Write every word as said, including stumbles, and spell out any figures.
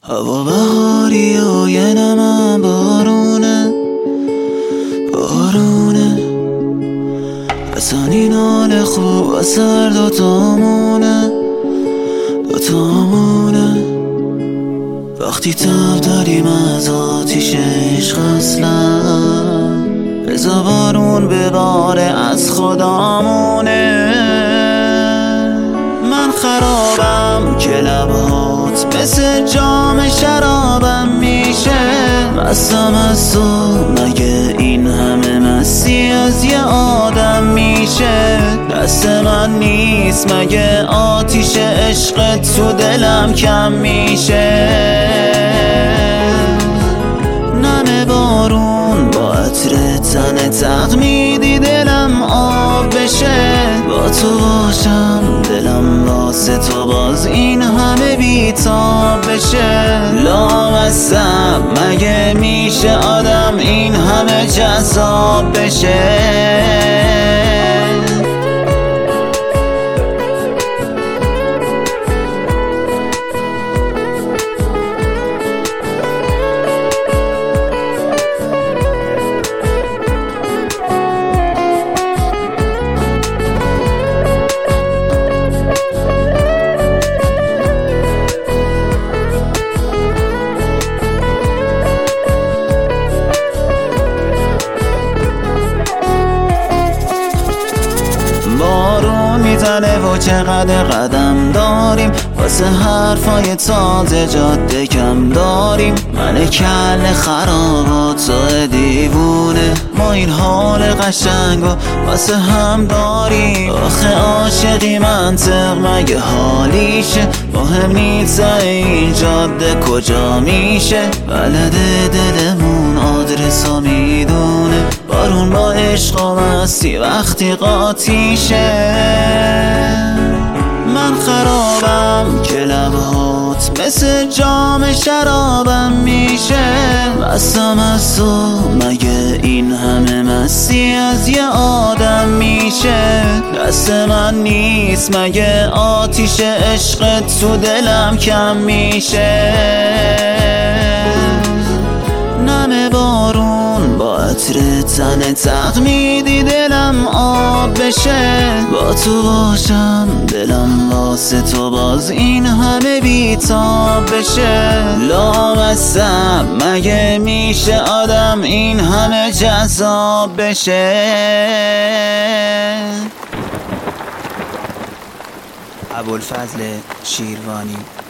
هوا بهاری و یه نمم بارونه بارونه اصلا این حال خوب و سر دوتامونه دوتامونه وقتی تب داریم از آتیش عشق اصلا بزا بارون بباره از خدامونه. من خرابم که لبهات مثل جام شرابم میشه، مستم از تو مگه این همه مستی از یه آدم میشه. دست من نیست مگه آتیش عشقت تو دلم کم میشه. نم بارون با عطر تن تقمیدی دلم آب بشه. با تو باشم دلم واسه تو باز این همه بیتاب بشه. لامصب مگه میشه آدم این همه جذاب بشه. بارون میزنه و چقدر قدم داریم، واسه حرفای تازه جاده کم داریم. من کل خرابات تو دیوونه، ما این حال قشنگو واسه هم داریم. آخه عاشقی منطق مگه حالیشه، مهم نیست این جاده کجا میشه. بلده دلمون آدرسو میدونه، بارون با عشق و مستی وقتی قاطیشه. من خرابم که لبهات مثل جام شرابم میشه. مستم از تو مگه این همه مستی از یه آدم میشه. دست من نیست مگه آتیش عشقت تو دلم کم میشه. نم بارون با عطر تن تقمیدی دلم آب بشه. با تو باشم دلم واسه تو باز این همه بیتاب بشه. لامصب مگه میشه آدم این همه جذاب بشه. ابوالفضل شیروانی.